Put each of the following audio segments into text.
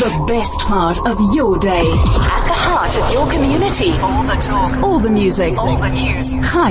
The best part of your day. At the heart of your community. All the talk. All the music. All the news. Chai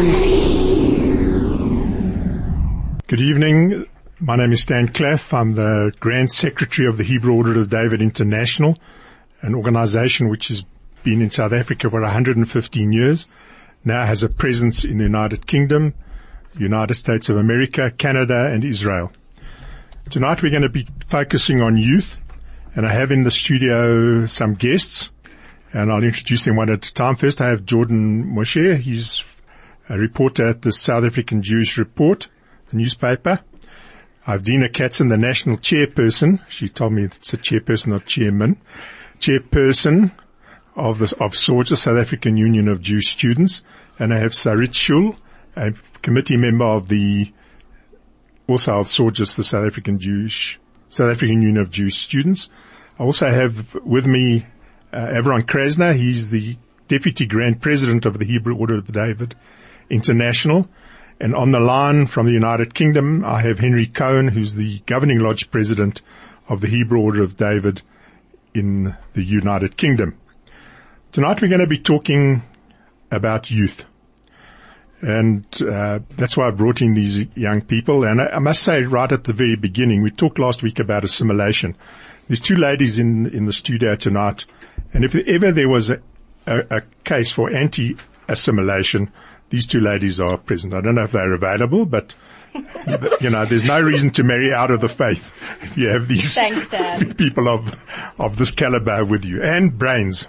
FM. Good evening. My name is Stan Claff. I'm the Grand Secretary of the Hebrew Order of David International, an organization which has been in South Africa for 115 years, now has a presence in the United Kingdom, United States of America, Canada, and Israel. Tonight we're going to be focusing on youth, and I have in the studio some guests, and I'll introduce them one at a time. First I have Jordan Moshe. He's a reporter at the South African Jewish Report, the newspaper. I have Dina Katzen, the national chairperson. She told me it's a chairperson, not chairman. Chairperson of SOJA, South African Union of Jewish Students. And I have Sarit Shul, a committee member of also of SOJA, the South African Union of Jewish Students. I also have with me Avron Krasner. He's the Deputy Grand President of the Hebrew Order of David International. And on the line from the United Kingdom, I have Henry Cohen, who's the Governing Lodge President of the Hebrew Order of David in the United Kingdom. Tonight we're going to be talking about youth. And that's why I brought in these young people. And I must say right at the very beginning, we talked last week about assimilation. There's two ladies in the studio tonight. And if ever there was a case for anti-assimilation, these two ladies are present. I don't know if they're available, but there's no reason to marry out of the faith if you have these people of this caliber with you, and brains.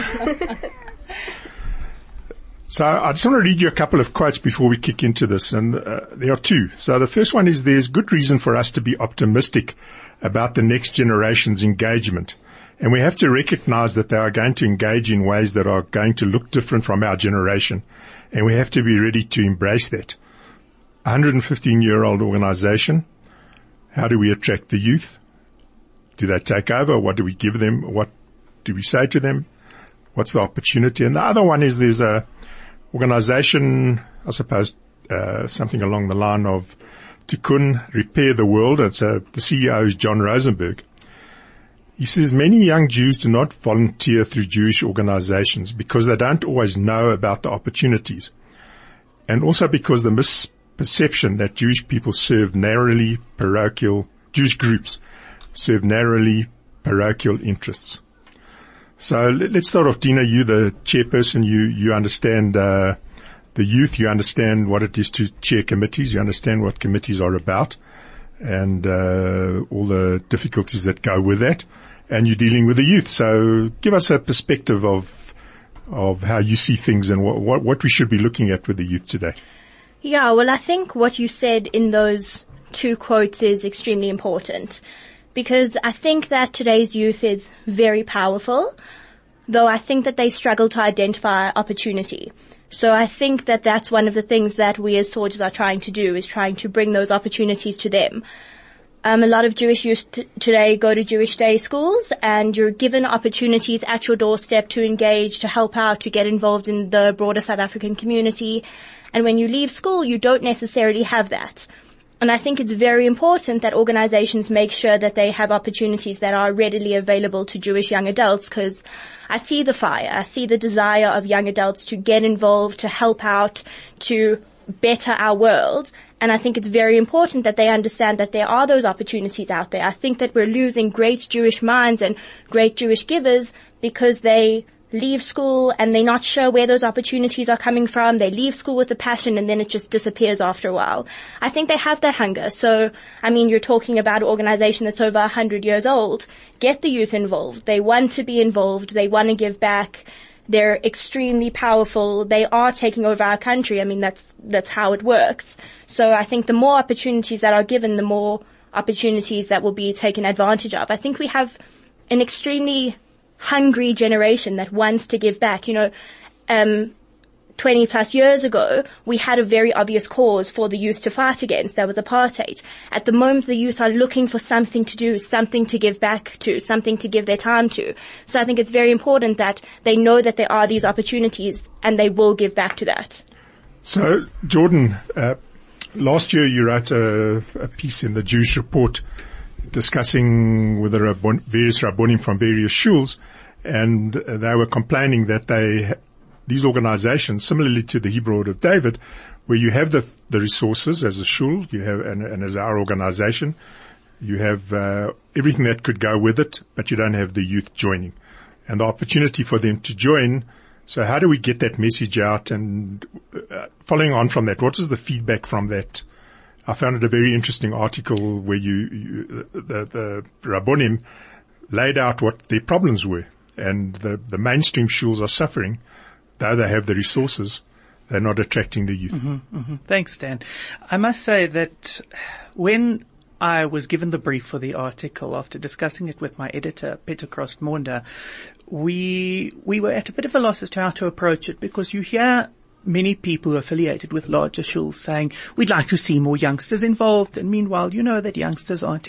So I just want to read you a couple of quotes before we kick into this, and there are two. So the first one is, there's good reason for us to be optimistic about the next generation's engagement. And we have to recognize that they are going to engage in ways that are going to look different from our generation. And we have to be ready to embrace that. 115-year-old organization. How do we attract the youth? Do they take over? What do we give them? What do we say to them? What's the opportunity? And the other one is, there's a organization, I suppose, something along the line of Tikkun, Repair the World. And so the CEO is John Rosenberg. He says many young Jews do not volunteer through Jewish organizations because they don't always know about the opportunities, and also because the misperception that Jewish people serve narrowly parochial, Jewish groups serve narrowly parochial interests. So let's start off. Dina, you the chairperson, you understand the youth, you understand what it is to chair committees, you understand what committees are about, and all the difficulties that go with that, and you're dealing with the youth. So give us a perspective of how you see things and what we should be looking at with the youth today. Yeah, well, I think what you said in those two quotes is extremely important, because I think that today's youth is very powerful, though I think that they struggle to identify opportunity. So I think that that's one of the things that we as soldiers are trying to do, is trying to bring those opportunities to them. A lot of Jewish youth today go to Jewish day schools, and you're given opportunities at your doorstep to engage, to help out, to get involved in the broader South African community. And when you leave school, you don't necessarily have that. And I think it's very important that organizations make sure that they have opportunities that are readily available to Jewish young adults, because I see the fire, I see the desire of young adults to get involved, to help out, to better our world. And I think it's very important that they understand that there are those opportunities out there. I think that we're losing great Jewish minds and great Jewish givers because they leave school and they're not sure where those opportunities are coming from. They leave school with a passion and then it just disappears after a while. I think they have that hunger. So, I mean, you're talking about an organization that's over 100 years old. Get the youth involved. They want to be involved. They want to give back. They're extremely powerful. They are taking over our country. I mean, that's how it works. So I think the more opportunities that are given, the more opportunities that will be taken advantage of. I think we have an extremely hungry generation that wants to give back. 20 plus years ago, we had a very obvious cause for the youth to fight against. That was apartheid. At the moment, the youth are looking for something to do, something to give back to, something to give their time to. So I think it's very important that they know that there are these opportunities and they will give back to that. So, Jordan, last year you wrote a piece in the Jewish Report discussing with the various Rabbonim from various shuls, and they were complaining that these organizations, similarly to the Hebrew Order of David, where you have the resources as a shul, you have, and as our organization, you have everything that could go with it, but you don't have the youth joining. And the opportunity for them to join. So how do we get that message out? And following on from that, what was the feedback from that? I found it a very interesting article where the Rabbonim laid out what their problems were. And the mainstream shuls are suffering, though they have the resources. They're not attracting the youth. Mm-hmm, mm-hmm. Thanks, Dan. I must say that when I was given the brief for the article after discussing it with my editor, Peter Krost-Maunda, we were at a bit of a loss as to how to approach it, because you hear many people affiliated with larger shuls saying, we'd like to see more youngsters involved. And meanwhile, you know that youngsters aren't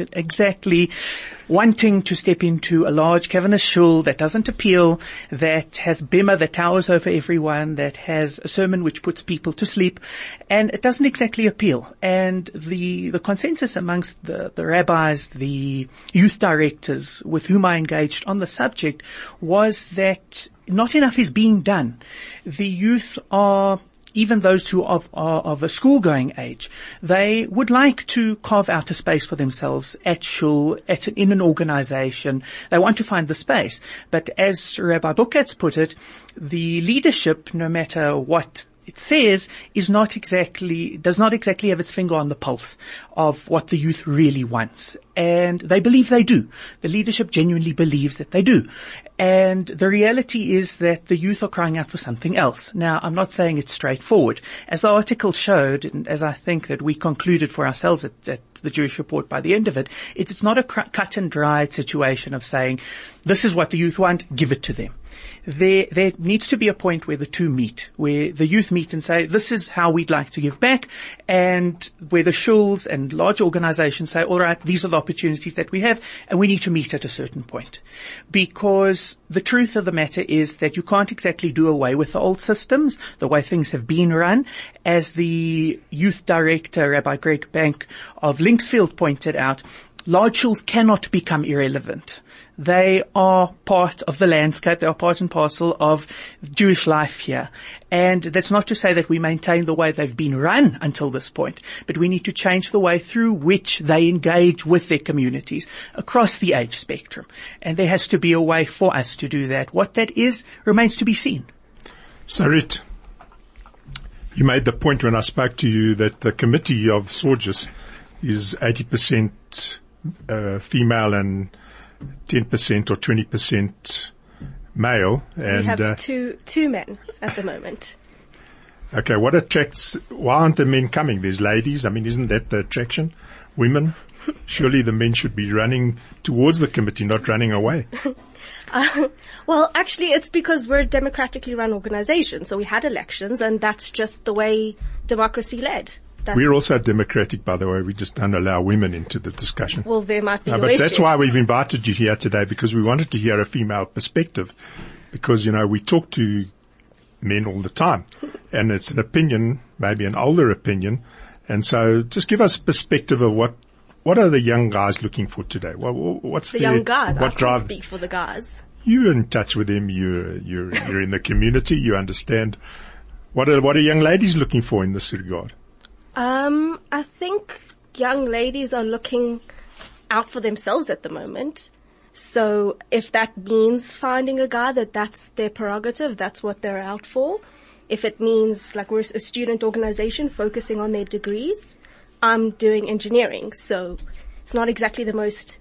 exactly wanting to step into a large cavernous shul that doesn't appeal, that has bimah that towers over everyone, that has a sermon which puts people to sleep, and it doesn't exactly appeal. And the consensus amongst the rabbis, the youth directors with whom I engaged on the subject, was that not enough is being done. The youth are, even those who are of a school-going age, they would like to carve out a space for themselves at shul, in an organization. They want to find the space. But as Rabbi Bukatz put it, the leadership, no matter what it says, does not exactly have its finger on the pulse of what the youth really wants. And they believe they do. The leadership genuinely believes that they do. And the reality is that the youth are crying out for something else. Now, I'm not saying it's straightforward. As the article showed, and as I think that we concluded for ourselves at the Jewish Report by the end of it, it's not a cut and dried situation of saying, this is what the youth want, give it to them. There needs to be a point where the two meet, where the youth meet and say, this is how we'd like to give back, and where the shuls and large organizations say, all right, these are the opportunities that we have, and we need to meet at a certain point. Because the truth of the matter is that you can't exactly do away with the old systems, the way things have been run. As the youth director, Rabbi Greg Bank of Linksfield, pointed out, large shuls cannot become irrelevant. They are part of the landscape. They are part and parcel of Jewish life here. And that's not to say that we maintain the way they've been run until this point, but we need to change the way through which they engage with their communities across the age spectrum. And there has to be a way for us to do that. What that is remains to be seen. Sarit, you made the point when I spoke to you that the committee of Sorges is 80% female and 10% or 20% male. And we have two men at the moment. Okay, why aren't the men coming? There's ladies. I mean, isn't that the attraction? Women? Surely the men should be running towards the committee, not running away. Well, actually, it's because we're a democratically run organization. So we had elections, and that's just the way democracy led. We're also democratic, by the way. We just don't allow women into the discussion. Well, there might be but that's why we've invited you here today, because we wanted to hear a female perspective. Because, we talk to men all the time, and it's an opinion, maybe an older opinion. And so just give us a perspective of what are the young guys looking for today? What's the young guys? I can't speak for the guys. You're in touch with them. You're in the community. You understand. What are young ladies looking for in this regard? I think young ladies are looking out for themselves at the moment. So if that means finding a guy that's their prerogative, that's what they're out for. If it means, like, we're a student organization focusing on their degrees, I'm doing engineering, so it's not exactly the most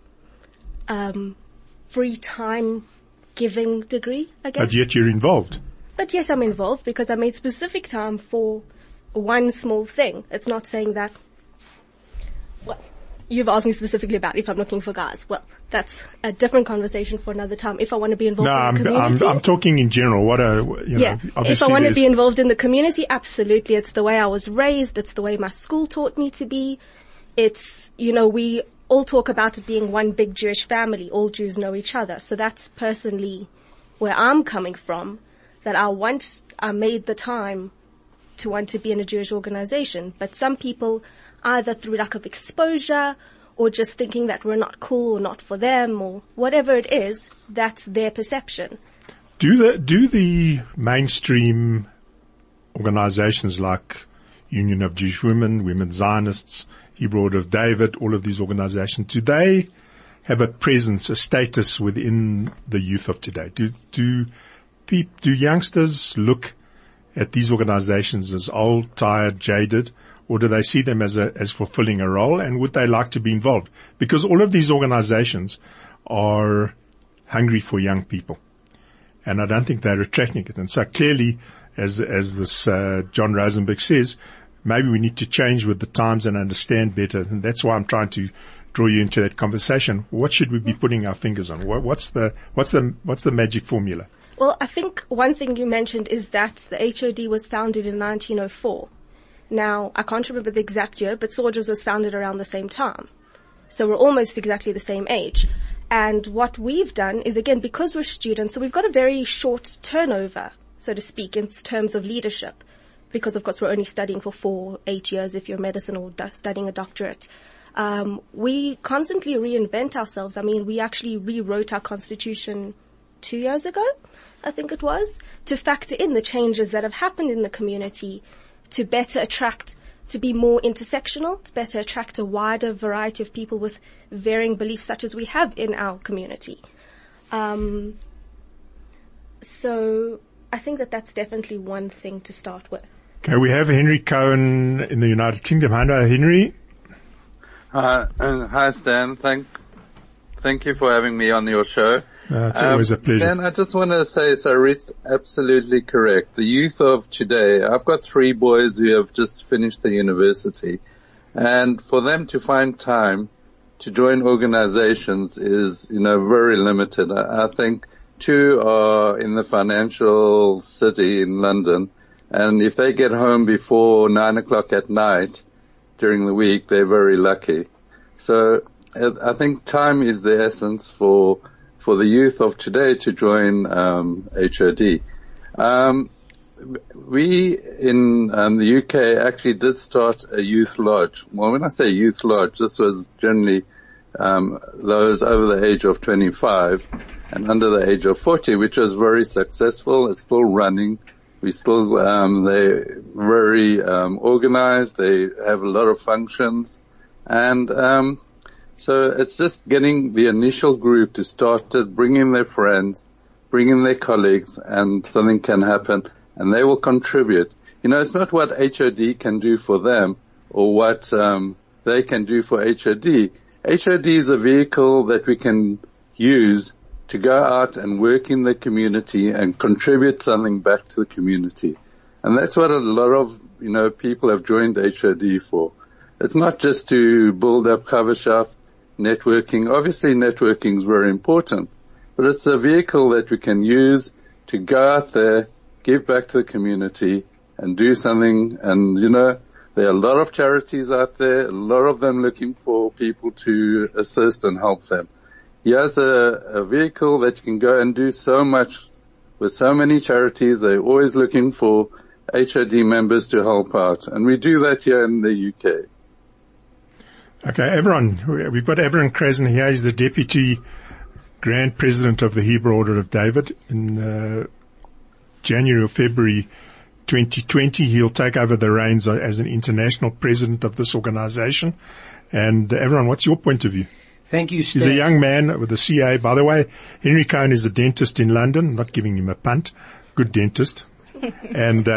free time giving degree, I guess. But yet you're involved. But yes, I'm involved because I made specific time for one small thing. It's not saying that, well, you've asked me specifically about if I'm looking for guys. Well, that's a different conversation for another time. If I want to be involved in the community. I'm talking in general. If I want to be involved in the community, absolutely. It's the way I was raised. It's the way my school taught me to be. It's, we all talk about it being one big Jewish family. All Jews know each other. So that's personally where I'm coming from, that I made the time to want to be in a Jewish organization. But some people, either through lack of exposure or just thinking that we're not cool or not for them or whatever it is, that's their perception. Do the mainstream organizations like Union of Jewish Women, Women Zionists, Hebrew Order of David, all of these organizations, do they have a presence, a status within the youth of today? Do youngsters look at these organizations as old, tired, jaded, or do they see them as fulfilling a role, and would they like to be involved? Because all of these organizations are hungry for young people, and I don't think they're attracting it. And so clearly, as this John Rosenberg says, maybe we need to change with the times and understand better, and that's why I'm trying to draw you into that conversation. What should we be putting our fingers on? What's the magic formula? Well, I think one thing you mentioned is that the HOD was founded in 1904. Now, I can't remember the exact year, but Soldiers was founded around the same time. So we're almost exactly the same age. And what we've done is, again, because we're students, so we've got a very short turnover, so to speak, in terms of leadership. Because, of course, we're only studying for 8 years if you're medicine or studying a doctorate. We constantly reinvent ourselves. I mean, we actually rewrote our constitution 2 years ago, I think it was, to factor in the changes that have happened in the community, to better attract, to be more intersectional, to better attract a wider variety of people with varying beliefs such as we have in our community. So I think that that's definitely one thing to start with. Okay, we have Henry Cohen in the United Kingdom. Hello, Henry. Hi, Stan. Thank you for having me on your show. It's always a pleasure. Stan, I just want to say, Sarit's absolutely correct. The youth of today, I've got 3 boys who have just finished the university, and for them to find time to join organizations is, very limited. I think 2 are in the financial city in London, and if they get home before 9 o'clock at night during the week, they're very lucky. So I think time is the essence for the youth of today to join HOD. We in the UK actually did start a youth lodge. Well, when I say youth lodge, this was generally those over the age of 25 and under the age of 40, which was very successful. It's still running. We still, they're very organized. They have a lot of functions, and so it's just getting the initial group to start to bring in their friends, bring in their colleagues, and something can happen, and they will contribute. It's not what HOD can do for them or what they can do for HOD. HOD is a vehicle that we can use to go out and work in the community and contribute something back to the community. And that's what a lot of, people have joined HOD for. It's not just to build up Chavashaft, networking. Obviously networking is very important, but it's a vehicle that we can use to go out there, give back to the community and do something. And, there are a lot of charities out there, a lot of them looking for people to assist and help them. Here's a vehicle that you can go and do so much with so many charities. They're always looking for HOD members to help out. And we do that here in the UK. Okay, Avron. We've got Avron Krasny here. He's the Deputy Grand President of the Hebrew Order of David. In January or February 2020, he'll take over the reins as an international president of this organization. And Avron, what's your point of view? Thank you, Stan. He's a young man with a CA. By the way, Henry Cohen is a dentist in London. I'm not giving him a punt. Good dentist. And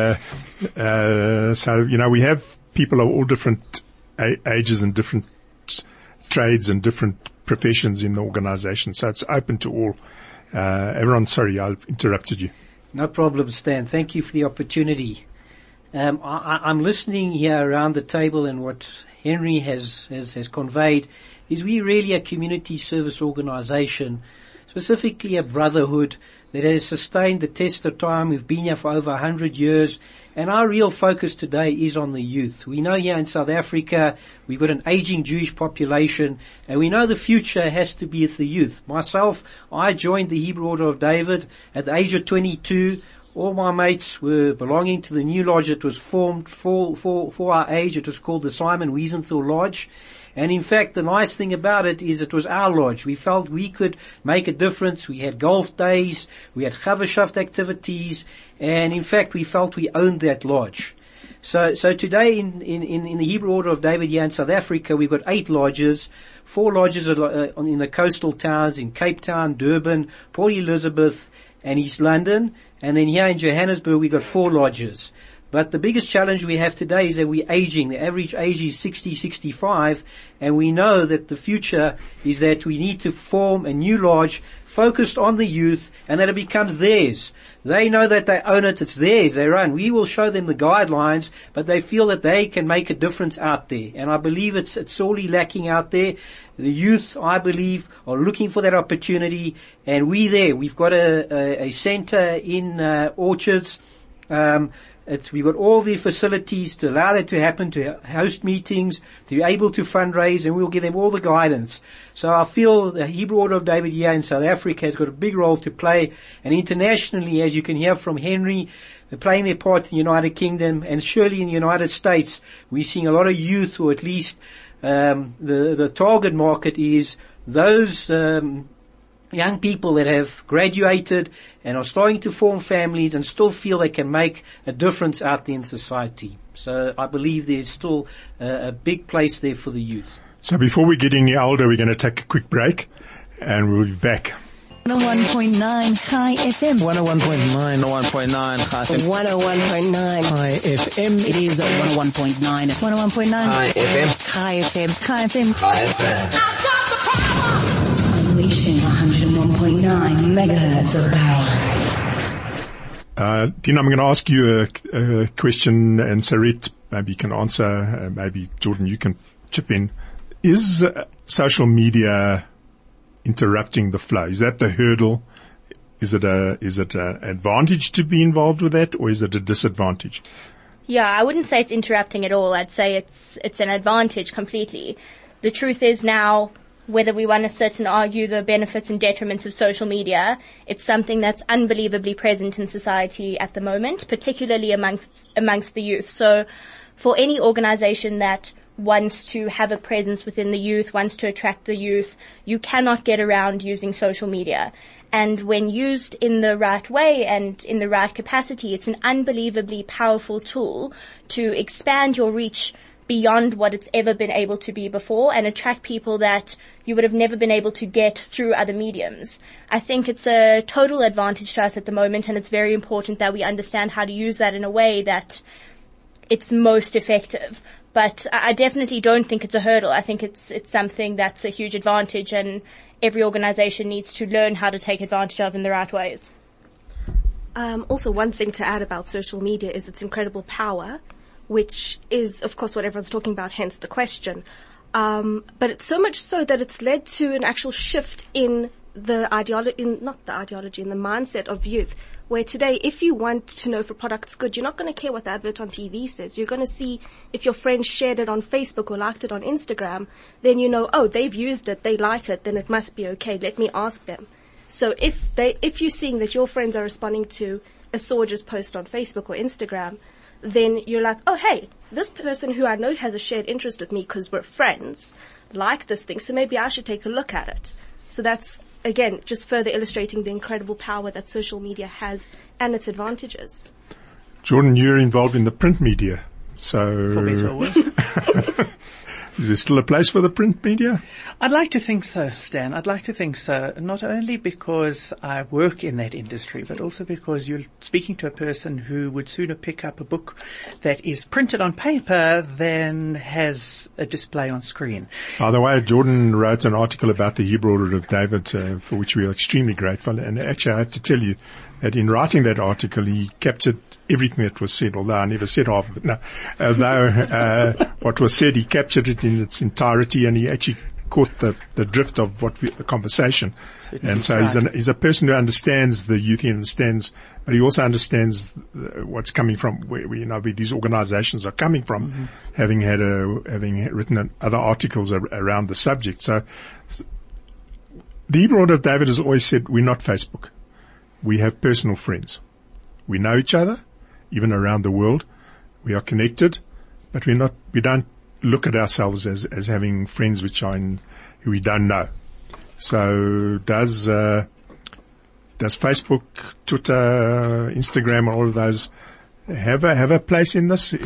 so, we have people of all different ages and different trades and different professions in the organization. So it's open to all. Everyone, sorry, I interrupted you. No problem, Stan. Thank you for the opportunity. I'm listening here around the table, and what Henry has conveyed is we really a community service organization, specifically a brotherhood that has sustained the test of time. We've been here for over 100 years, and our real focus today is on the youth. We know here in South Africa we've got an aging Jewish population, and we know the future has to be with the youth. Myself, I joined the Hebrew Order of David at the age of 22. All my mates were belonging to the new lodge that was formed for our age. It was called the Simon Wiesenthal Lodge. And in fact, the nice thing about it is it was our lodge. We felt we could make a difference. We had golf days, we had Chavashaft activities, and in fact, we felt we owned that lodge. So today in the Hebrew Order of David here in South Africa, we've got 8 lodges. 4 lodges in the coastal towns in Cape Town, Durban, Port Elizabeth, and East London. And then here in Johannesburg, we've got 4 lodges. But the biggest challenge we have today is that we're aging. The average age is 60, 65, and we know that the future is that we need to form a new lodge focused on the youth and that it becomes theirs. They know that they own it, it's theirs, they run. We will show them the guidelines, but they feel that they can make a difference out there. And I believe it's sorely lacking out there. The youth, I believe, are looking for that opportunity, and we've got a center in Orchards. We've got all the facilities to allow that to happen, to host meetings, to be able to fundraise, and we'll give them all the guidance. So I feel the Hebrew Order of David here in South Africa has got a big role to play, and internationally, as you can hear from Henry, they're playing their part in the United Kingdom, and surely in the United States, we're seeing a lot of youth, or at least the target market is those young people that have graduated and are starting to form families and still feel they can make a difference out there in society. So I believe there's still a big place there for the youth. So before we get any older, we're going to take a quick break and we'll be back. 101.9 High FM. 101.9. 101.9 High FM. 101.9 High FM. It is 101.9. 101.9 High FM. High FM. High FM. High FM. Unleashing 101.9 megahertz of power. Dean, I'm going to ask you a question, and Sarit, maybe you can answer, maybe Jordan, you can chip in. Is social media interrupting the flow? Is that the hurdle? Is it an advantage to be involved with that, or is it a disadvantage? Yeah, I wouldn't say it's interrupting at all. I'd say it's an advantage completely. The truth is now, whether we want to sit and argue the benefits and detriments of social media, it's something that's unbelievably present in society at the moment, particularly amongst the youth. So for any organization that wants to have a presence within the youth, wants to attract the youth, you cannot get around using social media. And when used in the right way and in the right capacity, it's an unbelievably powerful tool to expand your reach beyond what it's ever been able to be before and attract people that you would have never been able to get through other mediums. I think it's a total advantage to us at the moment, and it's very important that we understand how to use that in a way that it's most effective. But I definitely don't think it's a hurdle. I think it's something that's a huge advantage, and every organization needs to learn how to take advantage of in the right ways. Also, one thing to add about social media is its incredible power, which is, of course, what everyone's talking about, hence the question. But it's so much so that it's led to an actual shift in the mindset of youth, where today, if you want to know if a product's good, you're not going to care what the advert on TV says. You're going to see if your friend shared it on Facebook or liked it on Instagram, then you know, oh, they've used it, they like it, then it must be okay. Let me ask them. So if you're seeing that your friends are responding to a Sorges post on Facebook or Instagram, then you're like, oh, hey, this person who I know has a shared interest with me because we're friends, like this thing, so maybe I should take a look at it. So that's, again, just further illustrating the incredible power that social media has and its advantages. Jordan, you're involved in the print media, so For better or worse. is there still a place for the print media? I'd like to think so, Stan. I'd like to think so, not only because I work in that industry, but also because you're speaking to a person who would sooner pick up a book that is printed on paper than has a display on screen. By the way, Jordan wrote an article about the Hebrew Order of David, for which we are extremely grateful. And actually, I have to tell you that in writing that article, he captured everything that was said, although I never said half of it. No, although what was said, he captured it in its entirety, and he actually caught the drift of the conversation. And so he's a person who understands the youth, he understands, but he also understands what's coming from, where these organizations are coming from, having written other articles around the subject. So the Hebrew Order of David has always said, we're not Facebook. We have personal friends. We know each other, even around the world. We are connected, but we don't look at ourselves as having friends who we don't know. So does Facebook, Twitter, Instagram, all of those have a place in this,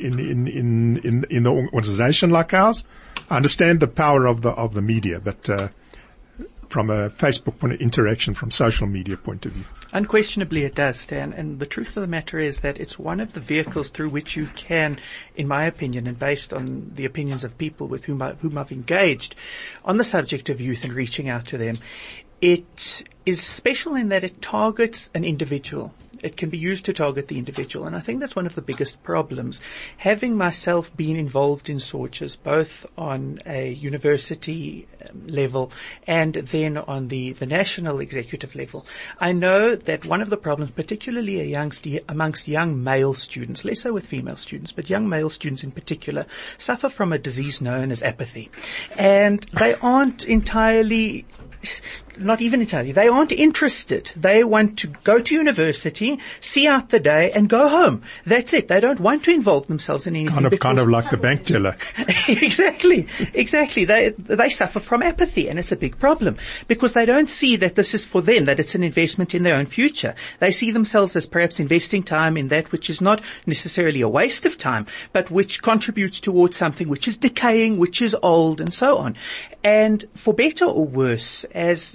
in the organization like ours? I understand the power of the media, but, from a Facebook point of interaction, from social media point of view. Unquestionably it does, Stan, and the truth of the matter is that it's one of the vehicles through which you can, in my opinion, and based on the opinions of people with whom I've engaged on the subject of youth and reaching out to them, it is special in that it targets an individual. It can be used to target the individual, and I think that's one of the biggest problems. Having myself been involved in Sorges, both on a university level and then on the national executive level, I know that one of the problems, particularly amongst young male students, less so with female students, but young male students in particular, suffer from a disease known as apathy. And they aren't entirely... Not even entirely. They aren't interested. They want to go to university, see out the day, and go home. That's it. They don't want to involve themselves in anything. Kind of like the bank teller. Exactly. They suffer from apathy, and it's a big problem because they don't see that this is for them, that it's an investment in their own future. They see themselves as perhaps investing time in that which is not necessarily a waste of time, but which contributes towards something which is decaying, which is old, and so on. And for better or worse, as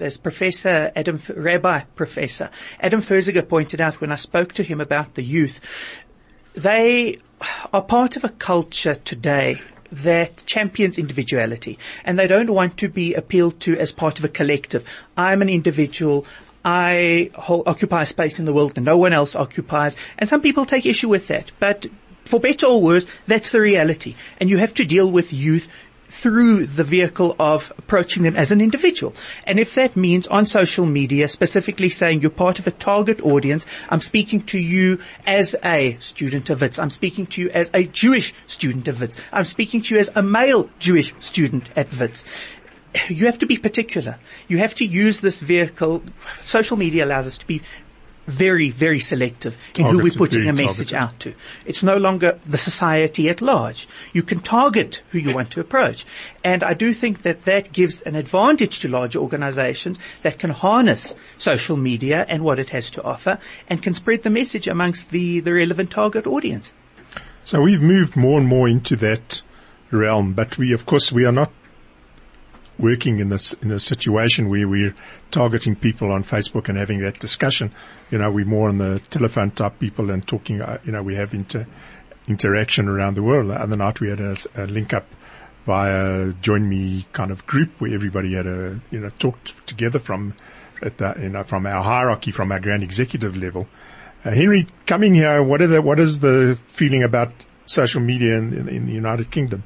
Rabbi Professor Adam Furziger pointed out when I spoke to him about the youth, they are part of a culture today that champions individuality, and they don't want to be appealed to as part of a collective. I'm an individual. I occupy a space in the world that no one else occupies, and some people take issue with that. But for better or worse, that's the reality, and you have to deal with youth through the vehicle of approaching them as an individual. And if that means on social media, specifically saying you're part of a target audience, I'm speaking to you as a student of WITS, I'm speaking to you as a Jewish student of WITS, I'm speaking to you as a male Jewish student at WITS, you have to be particular. You have to use this vehicle. Social media allows us to be very, very selective in who we're putting a message out to. It's no longer the society at large. You can target who you want to approach. And I do think that gives an advantage to larger organizations that can harness social media and what it has to offer and can spread the message amongst the relevant target audience. So we've moved more and more into that realm, but we are not working in a situation where we're targeting people on Facebook and having that discussion. We're more on the telephone type people and talking, we have interaction around the world. The other night we had a link up via Join Me kind of group where everybody had talked together from our hierarchy, from our grand executive level. Henry, coming here, what is the feeling about social media in the United Kingdom?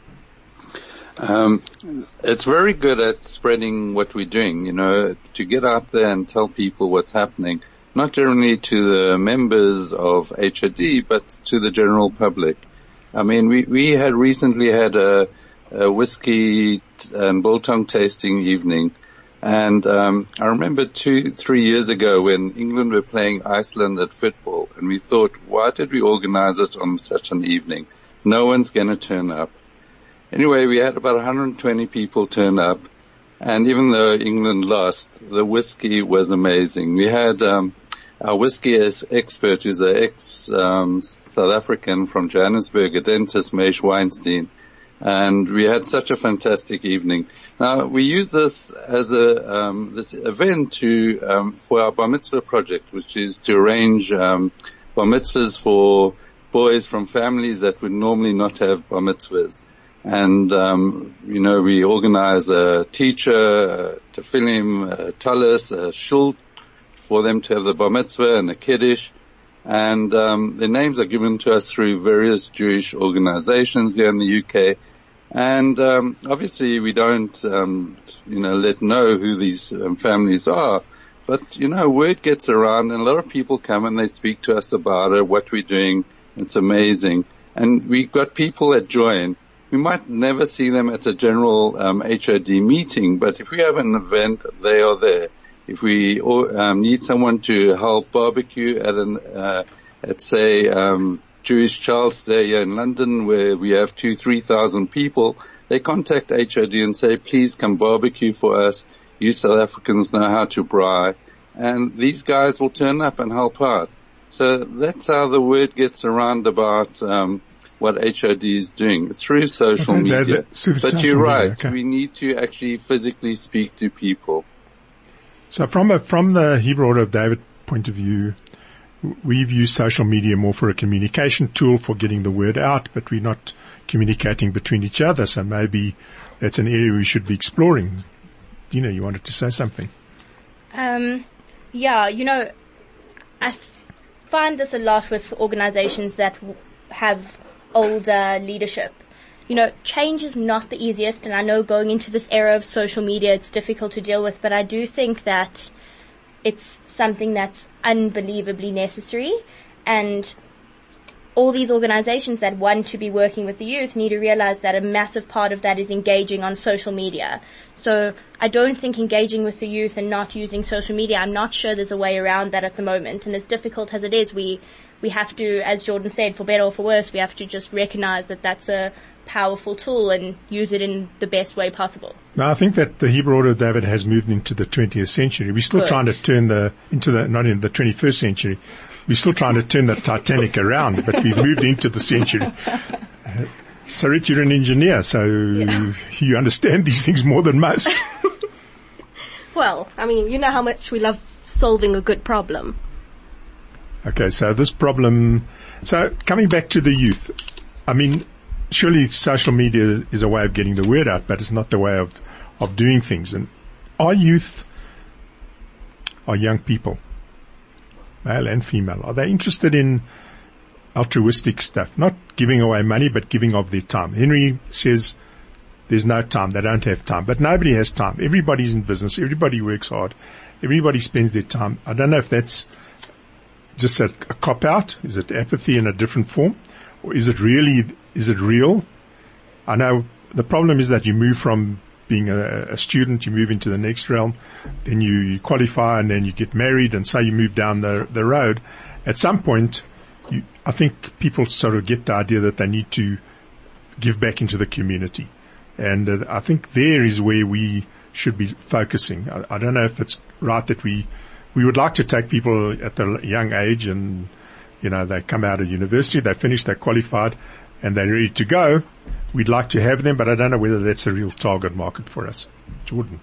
It's very good at spreading what we're doing, to get out there and tell people what's happening, not generally to the members of HOD, but to the general public. I mean, we had recently had a whiskey and biltong tasting evening, and I remember 2-3 years ago when England were playing Iceland at football, and we thought, why did we organize it on such an evening? No one's going to turn up. Anyway, we had about 120 people turn up, and even though England lost, the whiskey was amazing. We had our whiskey expert, who's an ex-South African from Johannesburg, a dentist, Mesh Weinstein, and we had such a fantastic evening. Now, we use this as this event for our Bar Mitzvah project, which is to arrange Bar Mitzvahs for boys from families that would normally not have Bar Mitzvahs. And, we organize a teacher, a tefillim, a talis, a shul for them to have the bar mitzvah and a kiddush. And, their names are given to us through various Jewish organizations here in the UK. And, obviously we don't, let know who these families are. But, word gets around and a lot of people come and they speak to us about it, what we're doing. It's amazing. And we've got people that join. We might never see them at a general HOD meeting, but if we have an event, they are there. If we need someone to help barbecue at Jewish Child's Day here in London, where we have 3,000 people, they contact HOD and say, please come barbecue for us. You South Africans know how to braai. And these guys will turn up and help out. So that's how the word gets around about what HOD is doing through social media. But you're right. Okay. We need to actually physically speak to people. So from the Hebrew Order of David point of view, we've used social media more for a communication tool for getting the word out, but we're not communicating between each other. So maybe that's an area we should be exploring. Dina, you wanted to say something? Yeah, I find this a lot with organizations that have older leadership. Change is not the easiest, and I know going into this era of social media, it's difficult to deal with, but I do think that it's something that's unbelievably necessary, and all these organizations that want to be working with the youth need to realize that a massive part of that is engaging on social media. So I don't think engaging with the youth and not using social media, I'm not sure there's a way around that at the moment. And as difficult as it is, we have to, as Jordan said, for better or for worse, we have to just recognize that that's a powerful tool and use it in the best way possible. Now, I think that the Hebrew Order of David has moved into the 20th century. We're still trying to turn not in the 21st century. We're still trying to turn the Titanic around, but we've moved into the century. Sarit, you're an engineer, so you understand these things more than most. Well, you know how much we love solving a good problem. Okay, so this problem, coming back to the youth, surely social media is a way of getting the word out, but it's not the way of doing things. And our youth are young people, male and female. Are they interested in altruistic stuff? Not giving away money, but giving of their time. Henry says there's no time. They don't have time. But nobody has time. Everybody's in business. Everybody works hard. Everybody spends their time. I don't know if that's just a cop-out. Is it apathy in a different form? Or is it real? I know the problem is that you move from being a student, you move into the next realm, then you qualify, and then you get married, and so you move down the road. At some point, I think people sort of get the idea that they need to give back into the community. And I think there is where we should be focusing. I don't know if it's right that we would like to take people at the young age and, they come out of university, they finish, they're qualified, and they're ready to go. We'd like to have them, but I don't know whether that's a real target market for us. Jordan.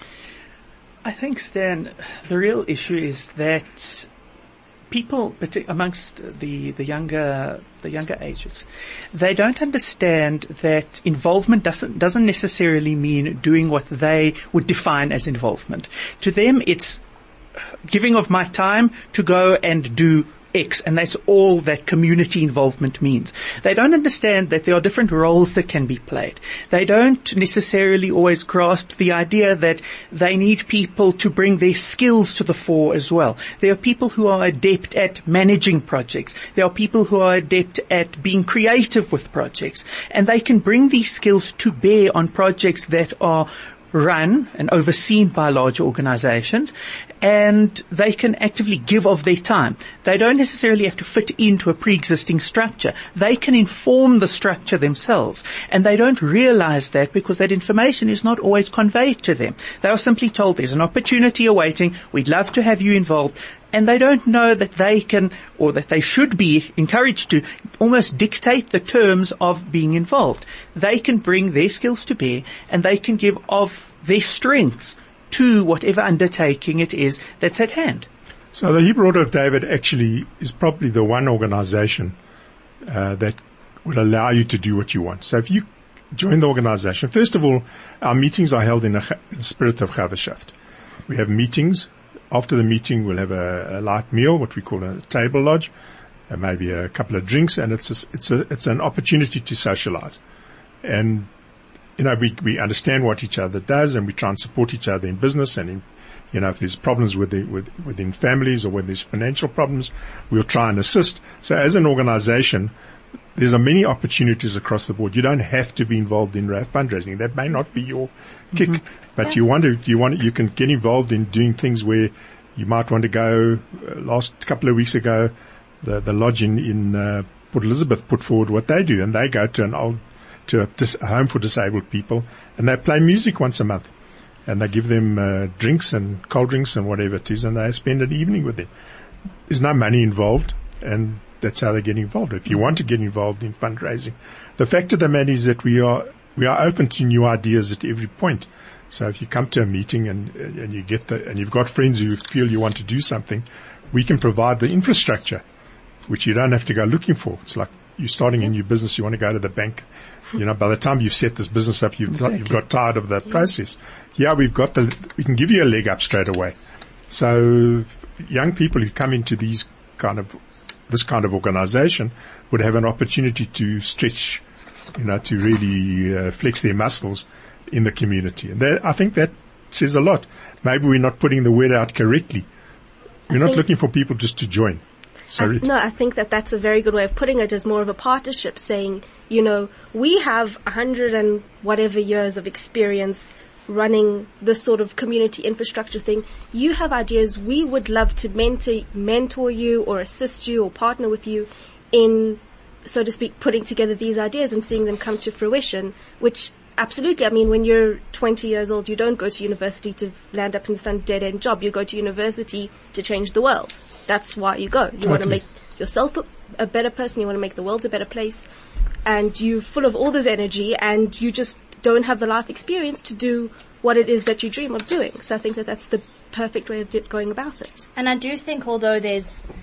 I think, Stan, the real issue is that people, amongst the younger ages, they don't understand that involvement doesn't necessarily mean doing what they would define as involvement. To them, it's giving of my time to go and do X, and that's all that community involvement means. They don't understand that there are different roles that can be played. They don't necessarily always grasp the idea that they need people to bring their skills to the fore as well. There are people who are adept at managing projects. There are people who are adept at being creative with projects, and they can bring these skills to bear on projects that are run and overseen by large organizations, and they can actively give of their time. They don't necessarily have to fit into a pre-existing structure. They can inform the structure themselves, and they don't realize that because that information is not always conveyed to them. They are simply told there's an opportunity awaiting, we'd love to have you involved, and they don't know that they can, or that they should be encouraged to almost dictate the terms of being involved. They can bring their skills to bear, and they can give of their strengths to whatever undertaking it is that's at hand. So the Hebrew Order of David actually is probably the one organization that will allow you to do what you want. So if you join the organization, first of all, our meetings are held in the spirit of Chavashaft. We have meetings. After the meeting, we'll have a light meal, what we call a table lodge, maybe a couple of drinks, and it's an opportunity to socialize. And we understand what each other does, and we try and support each other in business, and if there's problems within families or when there's financial problems, we'll try and assist. So as an organization, there's many opportunities across the board. You don't have to be involved in fundraising. That may not be your kick, but you can get involved in doing things where you might want to go. Last couple of weeks ago, the lodge in Port Elizabeth put forward what they do, and they go to a home for disabled people, and they play music once a month, and they give them drinks and cold drinks and whatever it is, and they spend an evening with them. There's no money involved, and that's how they get involved. If you want to get involved in fundraising, the fact of the matter is that we are open to new ideas at every point. So if you come to a meeting and you've got friends who feel you want to do something, we can provide the infrastructure, which you don't have to go looking for. It's like you're starting a new business, you want to go to the bank. By the time you've set this business up, you've got tired of that process. Yeah, we can give you a leg up straight away. So young people who come into this kind of organization would have an opportunity to stretch, to really flex their muscles in the community. And I think that says a lot. Maybe we're not putting the word out correctly. We're not looking for people just to join. I think that's a very good way of putting it, as more of a partnership, saying, we have 100 and whatever years of experience running this sort of community infrastructure thing. You have ideas. We would love to mentor you or assist you or partner with you in, so to speak, putting together these ideas and seeing them come to fruition, which absolutely, when you're 20 years old, you don't go to university to land up in some dead-end job. You go to university to change the world. That's why you go. You want to make yourself a better person. You want to make the world a better place. And you're full of all this energy, and you just don't have the life experience to do what it is that you dream of doing. So I think that's the perfect way of going about it. And I do think, although there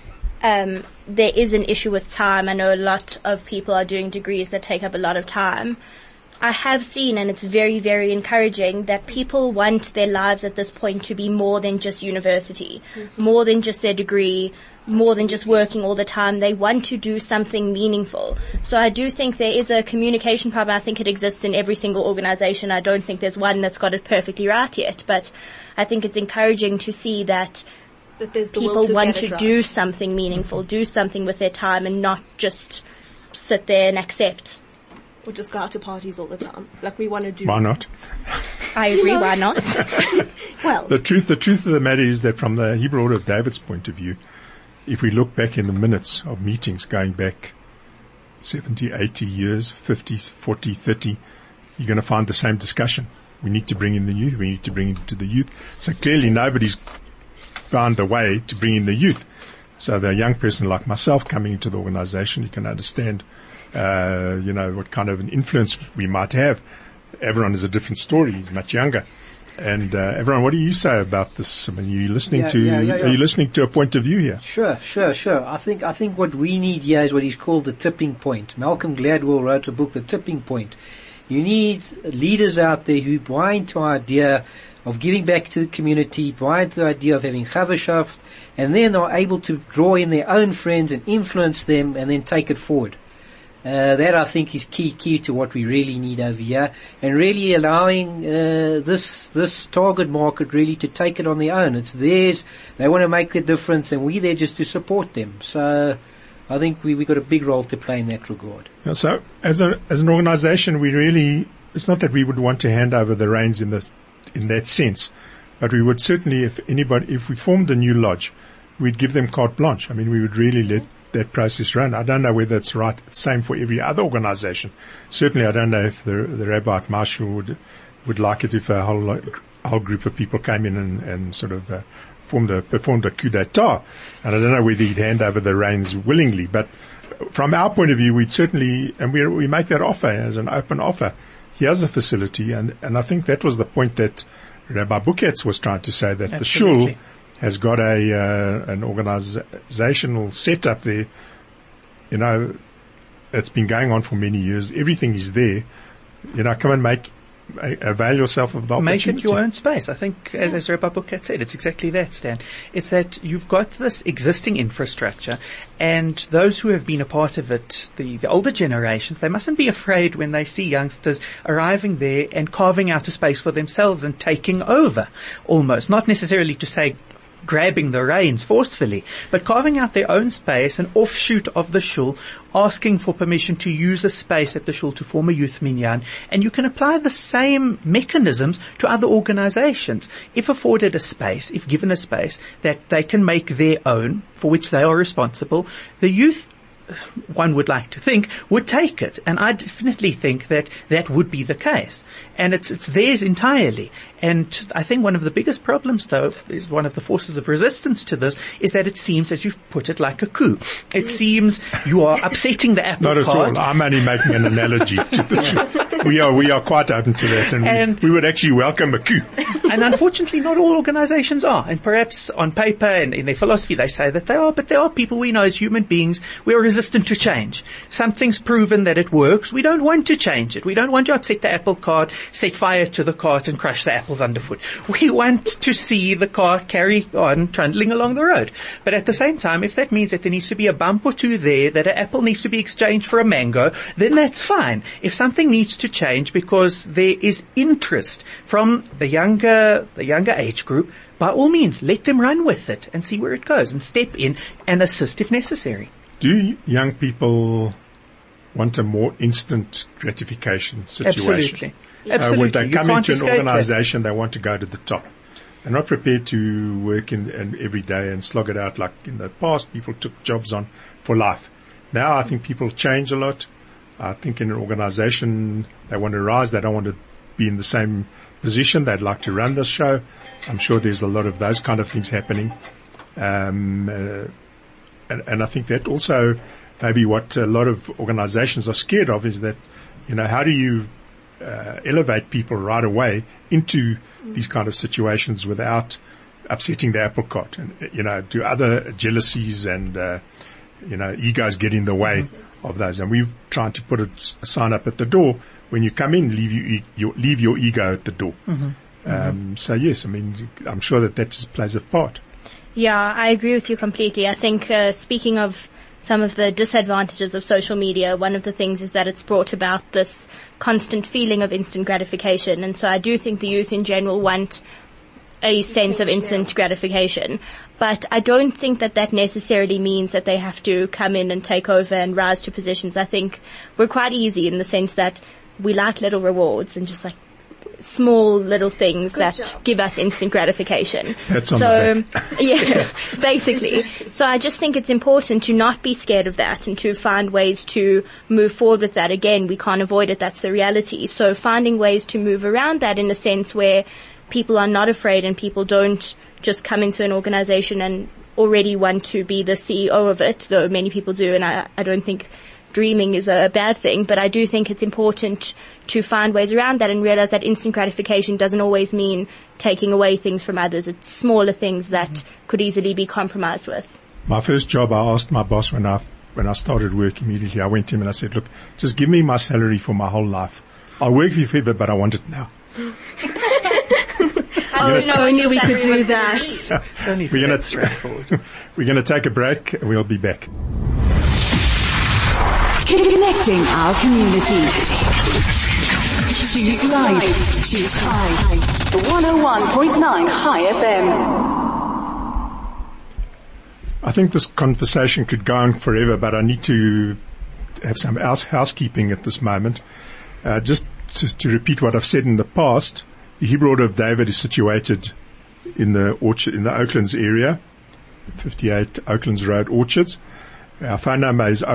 is an issue with time, I know a lot of people are doing degrees that take up a lot of time. I have seen, and it's very, very encouraging, that people want their lives at this point to be more than just university, more than just their degree, more than just working all the time. They want to do something meaningful. So I do think there is a communication problem. I think it exists in every single organization. I don't think there's one that's got it perfectly right yet, but I think it's encouraging to see that there's people want to do something meaningful, do something with their time, and not just sit there and accept. Or just go out to parties all the time, like we want to do. Why not? I agree, why not? Well, the truth of the matter is that from the Hebrew Order of David's point of view, if we look back in the minutes of meetings going back 70, 80 years, 50, 40, 30, you're going to find the same discussion. We need to bring in the youth. We need to bring into the youth. So clearly nobody's found a way to bring in the youth. So the young person like myself coming into the organization, you can understand what kind of an influence we might have. Everyone is a different story. He's much younger. And everyone, what do you say about this? Are you listening are you listening to a point of view here? Sure. I think what we need here is what is called the tipping point. Malcolm Gladwell wrote a book, The Tipping Point. You need leaders out there who buy into the idea of giving back to the community, buy into the idea of having Chavashaft, and then are able to draw in their own friends and influence them and then take it forward. That I think is key to what we really need over here, and really allowing this target market really to take it on their own. It's theirs. They want to make the difference, and we're there just to support them. So I think we got a big role to play in that regard. Yeah, so as an organization, it's not that we would want to hand over the reins in that sense, but we would certainly, if we formed a new lodge, we'd give them carte blanche. We would really let that process run. I don't know whether it's right. It's same for every other organization. Certainly, I don't know if the Rabbi at Marshall would like it if a whole group of people came in and sort of performed a coup d'etat. And I don't know whether he'd hand over the reins willingly. But from our point of view, we'd certainly, and we make that offer as an open offer. Here's a facility, and I think that was the point that Rabbi Buketz was trying to say, that Absolutely. The shul has got an organizational setup there. It's been going on for many years. Everything is there. Come and avail yourself of the opportunity. Make it your own space. I think, as Rabbi Buketz said, it's exactly that, Stan. It's that you've got this existing infrastructure, and those who have been a part of it, the older generations, they mustn't be afraid when they see youngsters arriving there and carving out a space for themselves and taking over, almost. Not necessarily to say grabbing the reins forcefully, but carving out their own space, an offshoot of the shul, asking for permission to use a space at the shul to form a youth minyan. And you can apply the same mechanisms to other organizations. If afforded a space, if given a space that they can make their own, for which they are responsible, the youth one would like to think, would take it. And I definitely think that that would be the case. And it's theirs entirely. And I think one of the biggest problems, though, is one of the forces of resistance to this, is that it seems that you've put it like a coup. It seems you are upsetting the apple Not at cart. all. I'm only making an analogy to the We are quite open to that, and we would actually welcome a coup. And unfortunately, not all organizations are. And perhaps on paper and in their philosophy they say that they are, but there are people we know as human beings, we are resistant to change. Something's proven that it works. We don't want to change it. We don't want to upset the apple cart, set fire to the cart and crush the apples underfoot. We want to see the cart carry on trundling along the road. But at the same time, if that means that there needs to be a bump or two there, that an apple needs to be exchanged for a mango, then that's fine. If something needs to change because there is interest from the younger age group, by all means, let them run with it and see where it goes and step in and assist if necessary. Do young people want a more instant gratification situation? Absolutely. So when they You come can't into an escape organization, they want to go to the top. They're not prepared to work in every day and slog it out like in the past. People took jobs on for life. Now I think people change a lot. I think in an organization, they want to rise. They don't want to be in the same position. They'd like to run this show. I'm sure there's a lot of those kind of things happening. And I think that also maybe what a lot of organizations are scared of is that, how do you elevate people right away into these kind of situations without upsetting the apple cart? And, do other jealousies and, egos get in the way of those? And we've tried to put a sign up at the door. When you come in, leave your ego at the door. So yes, I'm sure that just plays a part. Yeah, I agree with you completely. I think, speaking of some of the disadvantages of social media, one of the things is that it's brought about this constant feeling of instant gratification. And so I do think the youth in general want a sense of instant gratification. But I don't think that necessarily means that they have to come in and take over and rise to positions. I think we're quite easy in the sense that we like little rewards and just like small little things that give us instant gratification. That's on the back. Yeah, basically. So I just think it's important to not be scared of that and to find ways to move forward with that. Again, we can't avoid it. That's the reality. So finding ways to move around that in a sense where people are not afraid and people don't just come into an organization and already want to be the CEO of it, though many people do, and I don't think dreaming is a bad thing, but I do think it's important to find ways around that and realize that instant gratification doesn't always mean taking away things from others. It's smaller things that could easily be compromised with. My first job, I asked my boss when I started work immediately, I went to him and I said, look, just give me my salary for my whole life. I'll work for you forever, but I want it now. Only we could do that. We're going to take a break and we'll be back. Connecting our community. Choose life. Choose high. The 101.9 High FM. I think this conversation could go on forever, but I need to have some housekeeping at this moment. Just to repeat what I've said in the past, the Hebrew Order of David is situated in the Oaklands area, 58 Oaklands Road, Orchards. Our phone number is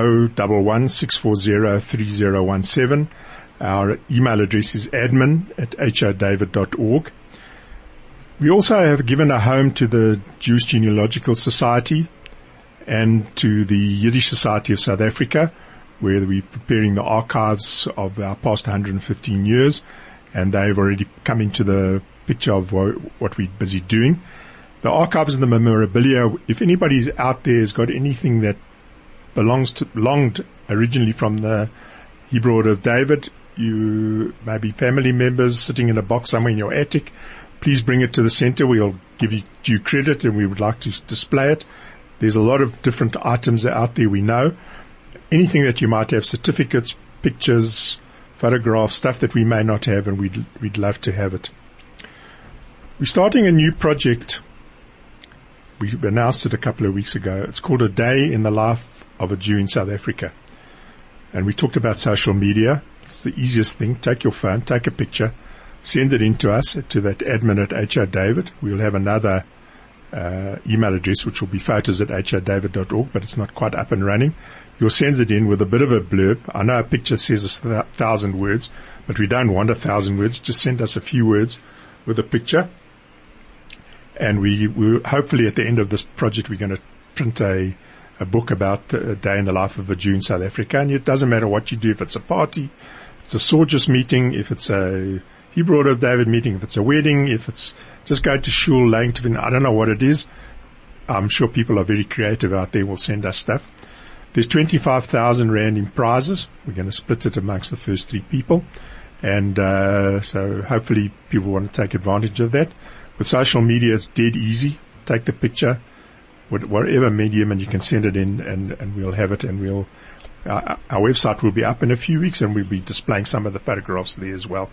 011-640-3017. Our email address is admin@hodavid.org. We also have given a home to the Jewish Genealogical Society and to the Yiddish Society of South Africa, where we're preparing the archives of our past 115 years, and they've already come into the picture of what we're busy doing. The archives and the memorabilia, if anybody out there has got anything that belonged originally from the Hebrew Order of David, you maybe family members sitting in a box somewhere in your attic, please bring it to the center. We'll give you due credit and we would like to display it. There's a lot of different items out there we know. Anything that you might have, certificates, pictures, photographs, stuff that we may not have, and we'd love to have it. We're starting a new project. We announced it a couple of weeks ago. It's called A Day in the Life of a Jew in South Africa. And we talked about social media. It's the easiest thing. Take your phone, take a picture, send it in to us, to that admin at HO David. We'll have another email address, which will be photos@hodavid.org, but it's not quite up and running. You'll send it in with a bit of a blurb. I know a picture says 1,000 words, but we don't want 1,000 words. Just send us a few words with a picture. And we hopefully at the end of this project, we're going to print a book about a day in the life of a Jew in South Africa. And it doesn't matter what you do, if it's a party, if it's a Sorges meeting, if it's a Hebrew Order of David meeting, if it's a wedding, if it's just going to shul, laying to, I don't know what it is. I'm sure people are very creative out there, will send us stuff. There's 25,000 Rand in prizes. We're going to split it amongst the first 3 people. And so hopefully people want to take advantage of that. With social media, it's dead easy. Take the picture, whatever medium, and you can send it in, and we'll have it, and our website will be up in a few weeks, and we'll be displaying some of the photographs there as well.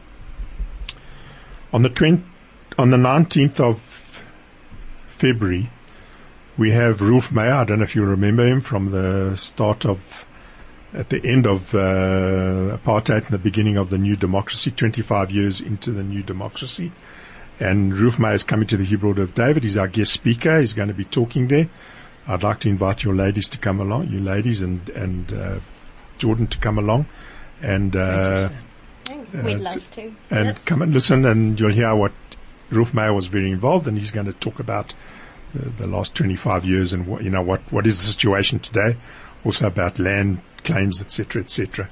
On the 19th of February, we have Rolf Meyer. I don't know if you remember him from the start of, at the end of apartheid and the beginning of the new democracy, 25 years into the new democracy. And Rolf Meyer is coming to the Hebrew Order of David. He's our guest speaker. He's going to be talking there. I'd like to invite your ladies to come along, you ladies and Jordan to come along. And we'd love to. And come and listen, and you'll hear what Rolf Meyer was very involved, and he's going to talk about the last 25 years and what is the situation today, also about land claims, etc., etc.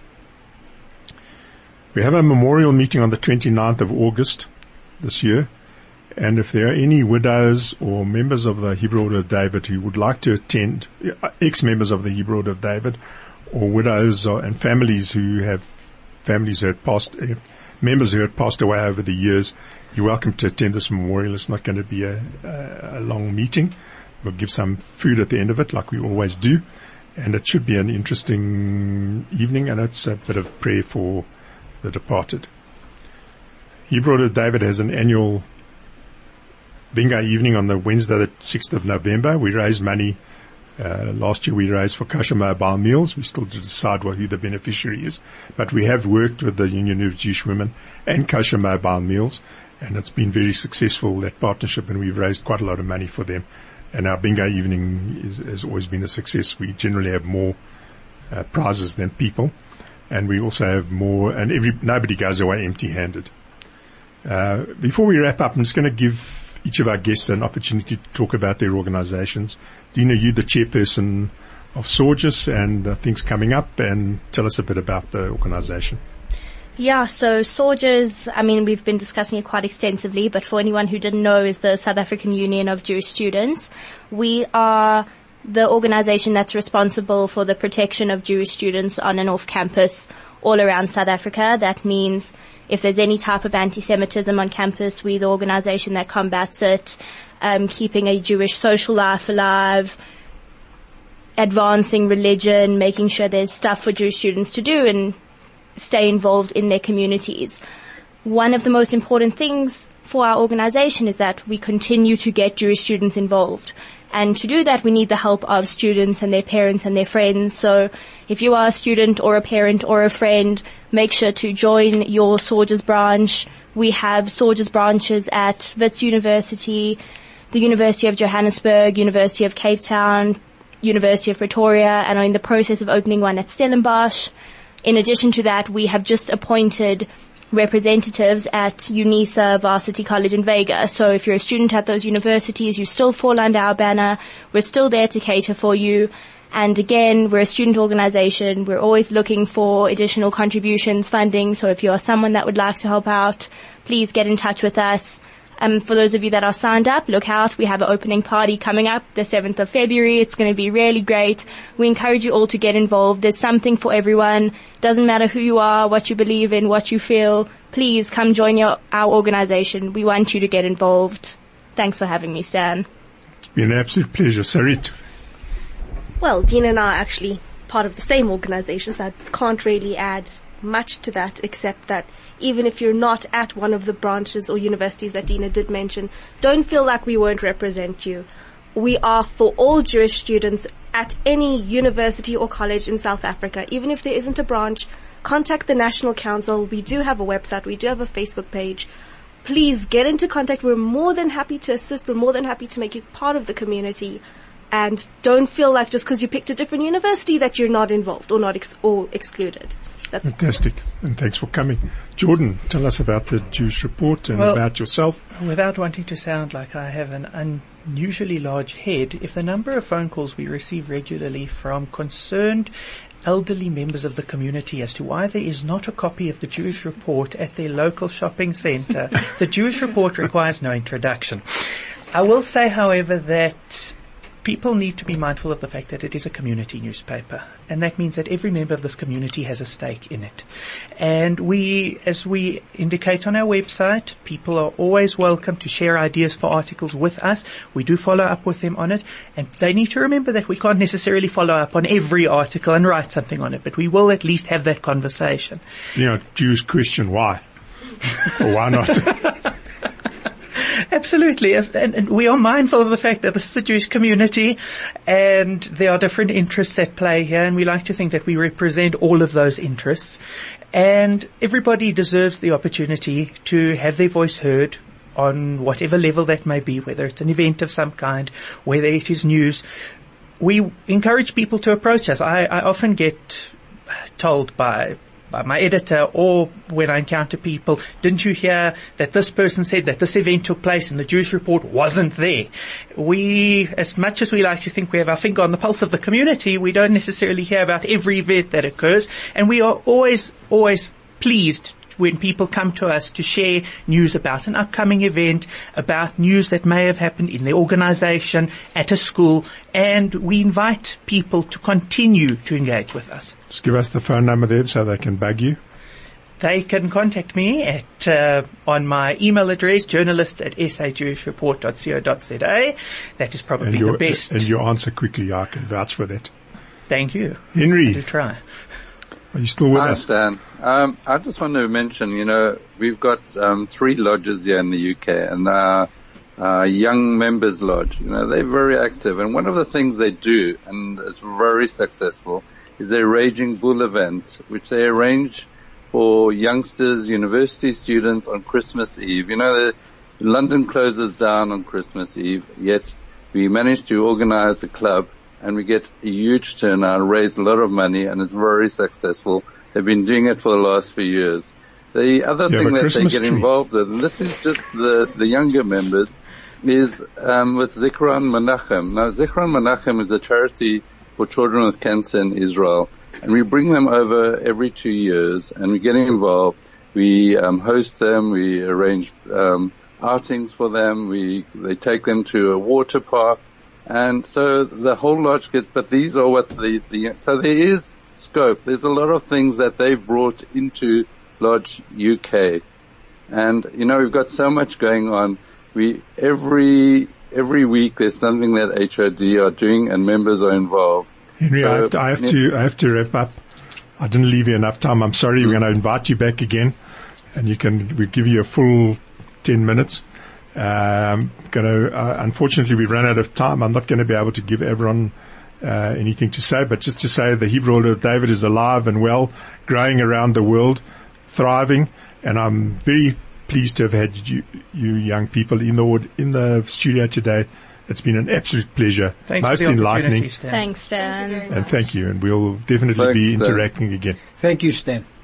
We have a memorial meeting on the 29th of August this year, and if there are any widows or members of the Hebrew Order of David who would like to attend, ex-members of the Hebrew Order of David, or widows and families who had passed, members who had passed away over the years, you're welcome to attend this memorial. It's not going to be a long meeting. We'll give some food at the end of it, like we always do, and it should be an interesting evening, and it's a bit of prayer for the departed. Hebrew Order of David has an annual bingo evening on the Wednesday, the 6th of November. We raise money. Last year we raised for kosher mobile meals. We still decide who the beneficiary is, but we have worked with the Union of Jewish Women and kosher mobile meals, and it's been very successful, that partnership, and we've raised quite a lot of money for them. And our bingo evening has always been a success. We generally have more prizes than people, and we also have more, and nobody goes away empty-handed. Before we wrap up, I'm just going to give each of our guests an opportunity to talk about their organizations. Dina, you're the chairperson of Sorges and things coming up, and tell us a bit about the organization. Yeah, so Sorges, we've been discussing it quite extensively, but for anyone who didn't know, is the South African Union of Jewish Students. We are the organization that's responsible for the protection of Jewish students on and off campus all around South Africa. That means if there's any type of anti-Semitism on campus, we're the organization that combats it, keeping a Jewish social life alive, advancing religion, making sure there's stuff for Jewish students to do and stay involved in their communities. One of the most important things for our organization is that we continue to get Jewish students involved. And to do that, we need the help of students and their parents and their friends. So if you are a student or a parent or a friend, make sure to join your Sorges branch. We have Sorges branches at Wits University, the University of Johannesburg, University of Cape Town, University of Pretoria, and are in the process of opening one at Stellenbosch. In addition to that, we have just appointed representatives at UNISA Varsity College in Vega. So if you're a student at those universities, you still fall under our banner. We're still there to cater for you. And again, we're a student organization. We're always looking for additional contributions, funding. So if you are someone that would like to help out, please get in touch with us. For those of you that are signed up, look out. We have an opening party coming up the 7th of February. It's going to be really great. We encourage you all to get involved. There's something for everyone. Doesn't matter who you are, what you believe in, what you feel. Please come join our organization. We want you to get involved. Thanks for having me, Stan. It's been an absolute pleasure. Sarit. Well, Dina and I are actually part of the same organization, so I can't really add much to that, except that even if you're not at one of the branches or universities that Dina did mention, don't feel like we won't represent you. We are for all Jewish students at any university or college in South Africa. Even if there isn't a branch, contact the National Council. We do have a website. We do have a Facebook page. please get into contact. We're more than happy to assist. We're more than happy to make you part of the community. And don't feel like just because you picked a different university that you're not involved or not or excluded. Fantastic. And thanks for coming. Jordan, tell us about the Jewish Report and about yourself. Without wanting to sound like I have an unusually large head, if the number of phone calls we receive regularly from concerned elderly members of the community as to why there is not a copy of the Jewish Report at their local shopping centre, the Jewish Report requires no introduction. I will say, however, that people need to be mindful of the fact that it is a community newspaper, and that means that every member of this community has a stake in it. And we, as we indicate on our website, people are always welcome to share ideas for articles with us. We do follow up with them on it, and they need to remember that we can't necessarily follow up on every article and write something on it, but we will at least have that conversation. Jewish question, why? Or why not? Absolutely, and we are mindful of the fact that this is a Jewish community and there are different interests at play here, and we like to think that we represent all of those interests, and everybody deserves the opportunity to have their voice heard on whatever level that may be, whether it's an event of some kind, whether it is news. We encourage people to approach us. I often get told by my editor, or when I encounter people, didn't you hear that this person said that this event took place and the Jewish Report wasn't there? We, as much as we like to think we have our finger on the pulse of the community, we don't necessarily hear about every event that occurs, and we are always pleased when people come to us to share news about an upcoming event, about news that may have happened in their organization, at a school, and we invite people to continue to engage with us. Just give us the phone number there so they can bug you. They can contact me at on my email address, journalist@sajewishReport.co.za. That is probably the best. And you answer quickly. I can vouch for that. Thank you. Henry. To try. Are you still with us? Stan. I just want to mention, we've got 3 lodges here in the UK, and Young Members Lodge, they're very active. And one of the things they do, and it's very successful, is their Raging Bull event, which they arrange for youngsters, university students on Christmas Eve. London closes down on Christmas Eve, yet we managed to organize a club, and we get a huge turnout, raise a lot of money, and it's very successful. They've been doing it for the last few years. The other thing that they get involved with, and this is just the younger members, is with Zichron Menachem. Now, Zichron Menachem is a charity for children with cancer in Israel, and we bring them over every 2 years, and we get involved. We host them, we arrange outings for them, they take them to a water park, and so the whole lodge gets, but these are what so there is scope. There's a lot of things that they've brought into Lodge UK. And, we've got so much going on. Every week there's something that HOD are doing and members are involved. Henry, so, I have to wrap up. I didn't leave you enough time. I'm sorry. We're going to invite you back again, and we'll give you a full 10 minutes. Unfortunately, we've run out of time. I'm not going to be able to give everyone anything to say, but just to say the Hebrew Order of David is alive and well, growing around the world, thriving, and I'm very pleased to have had you young people in the studio today. It's been an absolute pleasure. Most enlightening. Thanks, Stan. And thank you, and we'll definitely be interacting again. Thank you, Stan.